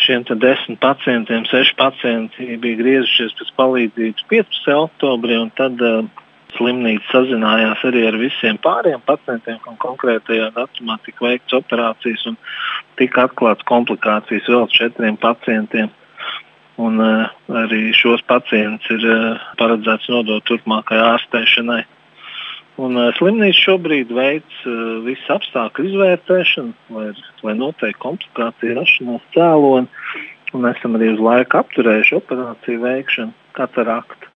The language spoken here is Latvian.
šiem 10 pacientiem 6 pacienti bija griezušies pēc palīdzības 15. oktobrī, un tad slimnīca sazinājās arī ar visiem pāriem pacientiem, kam konkrētajā datumā tika veikts operācijas un tika atklāts komplikācijas vēl 4 pacientiem. Un arī šos pacientus ir paredzēts nodot turpmākai ārstēšanai. Un slimnīca šobrīd veic visu apstākļu izvērtēšanu, lai noteikti komplikāciju rašanās cēloni. Un esam arī uz laiku apturējuši operāciju veikšanu kataraktu.